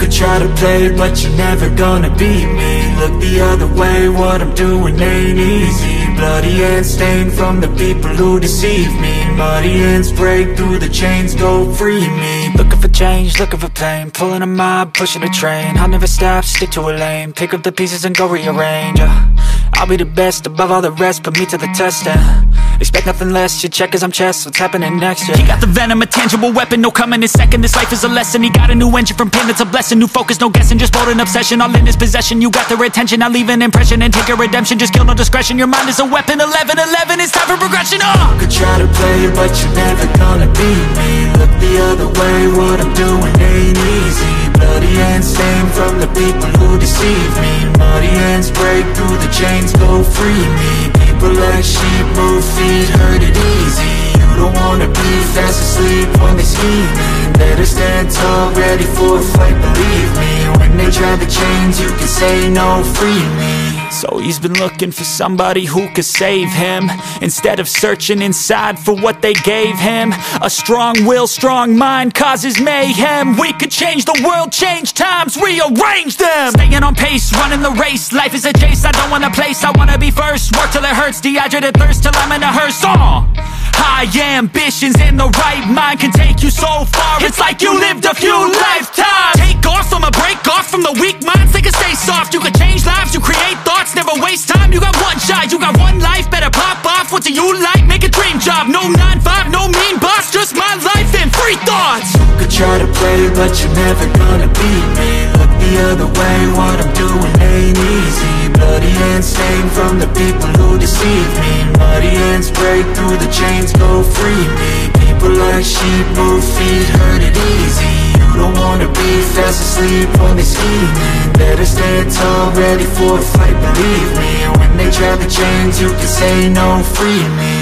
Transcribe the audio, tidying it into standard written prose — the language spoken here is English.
could try to play, but you're never gonna beat me. Look the other way, what I'm doing ain't easy. Bloody hands stained from the people who deceive me. Muddy hands break through the chains, go free me. Looking for change, looking for pain, pulling a mob, pushing a train. I'll never stop, stick to a lane, pick up the pieces and go rearrange. I'll be the best above all the rest, put me to the test and expect nothing less, you check as I'm chess, what's happening next, yeah. He got the venom, a tangible weapon, no coming in second. This life is a lesson, he got a new engine from pain, that's a blessing. New focus, no guessing, just bold and obsession, all in his possession. You got their attention, I'll leave an impression and take a redemption. Just kill, no discretion, your mind is a weapon. 11-11, it's time for progression, You could try to play, but you're never gonna beat me. Look the other way, what I'm doing ain't easy. Bloody hands stained from the people who deceive me. Muddy hands break through the chains, go free me. People like sheep move feet, hurt it easy. You don't wanna be fast asleep when they scheming. Better stand tall, ready for a fight, believe me. When they try the chains, you can say no, free me. So he's been looking for somebody who could save him, instead of searching inside for what they gave him. A strong will, strong mind causes mayhem. We could change the world, change times, rearrange them. Staying on pace, running the race. Life is a chase, I don't want a place, I wanna be first. Work till it hurts, dehydrated thirst till I'm in a hearse. High ambitions in the right mind can take you so far. It's like you lived a few lifetimes. Take off, I'ma break off from the weak minds. They can stay soft, you can change lives, you create thoughts, never waste time. You got one shot, you got one life, better pop off. What do you like? Make a dream job. No 9-5, no mean boss, just my life and free thoughts. You could try to play, but you're never gonna beat me. Look the other way, what I'm doing ain't easy. Bloody hands stained from the people who deceive me. Muddy hands break through the chains, go free me. People like sheep move feet, hurt it easy. You don't wanna be fast asleep when they scheming. Better stand tall, ready for a fight, believe me. When they try the chains, you can say no, free me.